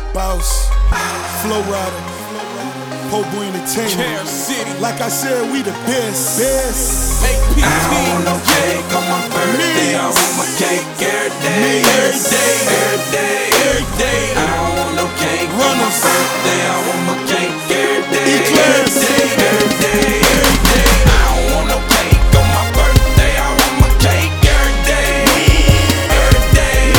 Boss, Flow Rider, Po Boy Entertainment. Like I said, we the best. I don't want no cake on my birthday. I want my cake every day, every day, every day, every day. I don't want no cake on my birthday. I want my cake every day, every day, every day, every day. I don't want no cake on my birthday. I want my cake every day, every day.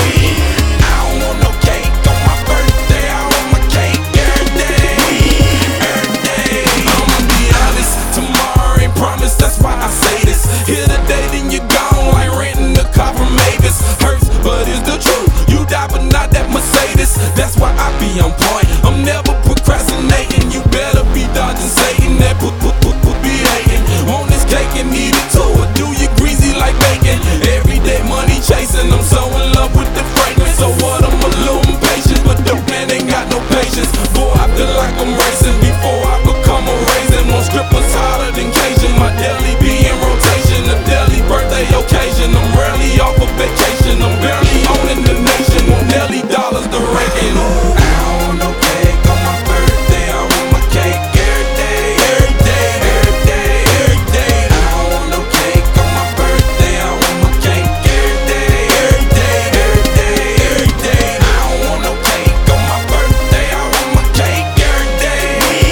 I don't want no cake on my birthday. I want my cake every day, every day. I'ma be honest, tomorrow ain't promised. That's why I say this. Here today, then you gone like renting a car from Mavis. Hurts, but it's the truth. You die, but not that Mercedes. That's why I be on point. I'm never procrastinating. You better be dodging Satan. That be hating. Want this cake and eat it too, or do you greasy like bacon? Everyday money chasing. I'm so in love with the fragrance. So what? I'm a little impatient, but the man ain't got no patience. Boy, I feel like I'm racing before I become a raisin. Want strippers hotter than Cajun. My deli be in rotation. A daily birthday occasion. I'm rarely off a vacation. I'm barely owning the nation. Want Nelly dollars to reckon. I don't want no cake on my birthday. I want my cake every day, every day, every day, every day. I don't want no cake on my birthday. I want my cake every day, every day, every day, every day. I don't want no cake on my birthday. I want my cake every day,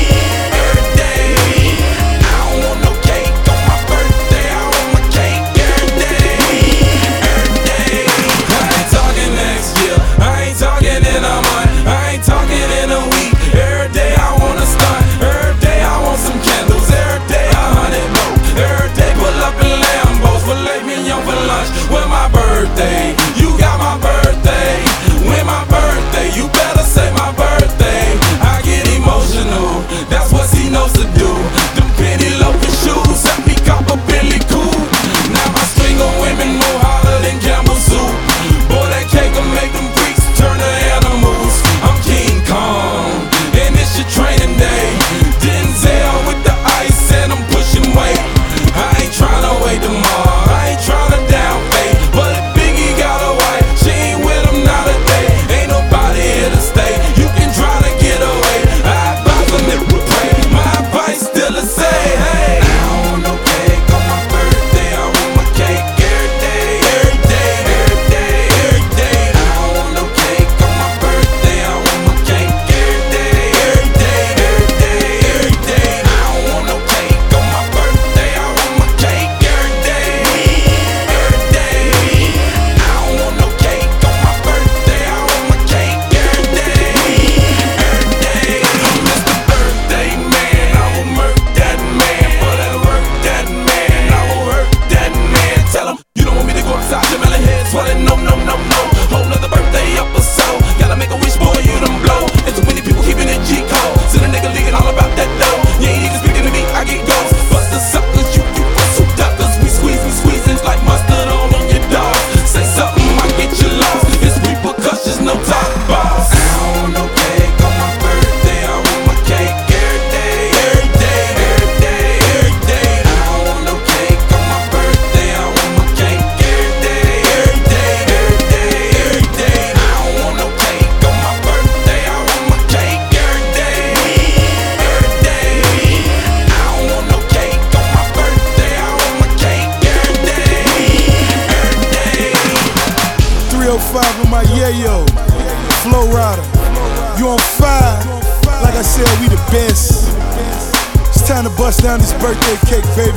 every day. I don't want no cake on my birthday. I want my cake every day, every day. I ain't talking next year. I ain't talking in a month. I ain't talking in a week. Every day I wanna stunt. Every day I want some candles. Every day 100 more. Every day pull up in Lambos. Filet mignon for lunch. When my birthday, you got my birthday. When my birthday, you better say my birthday. I get emotional. That's what he knows to do. Them penny loafing shoes help me cop a Billy Cool. Now my string of women more hotter than Campbell soup. Boy, that cake will make them freaks turn to animals. I'm King Kong, and it's your training day. Denzel with the ice, and I'm pushing weight. I ain't tryna wait tomorrow, I ain't tryna down fate. But if Biggie got a wife, she ain't with him not a day. Ain't nobody here to stay, you can try to get away. I advise them if we pray, my advice still the same. Hey, I don't want no cake on my birthday. I want my cake every day, every day, every day, every day. I don't want no cake on my birthday. I want my cake every day, every day, every day, every day. I don't want no cake on my birthday. I want my cake every day, every day. I don't want no cake on my birthday. I want my cake every day, every day. I'm Mr. Birthday Man. I will murk that man for that work, that man. I will hurt that man. Tell him you don't want me to go outside. Your melon head swelling. No, no, no, no. Whole nother birthday episode. Gotta make a wish, boy, you done blow. And too many people keeping it G code. See the nigga leaking all about that dough. You ain't even speaking to me, I get ghosts. Bust the suckers, you whistle duckers. We squeezing like mustard all on your dog. Say something, I get you lost. It's repercussions, no talk boss. I don't want no cake on my birthday. I want my cake every day, every day, every day, every day. I don't want no cake on my birthday. I want my cake every day, every day, every day, every day. I don't want no cake on my birthday. I want my cake every day, every day. I don't want no cake on my birthday. I want my cake every day, every day. 305 with my yayo, Flow Rider. You on fire? Like I said, we the best. It's time to bust down this birthday cake, baby.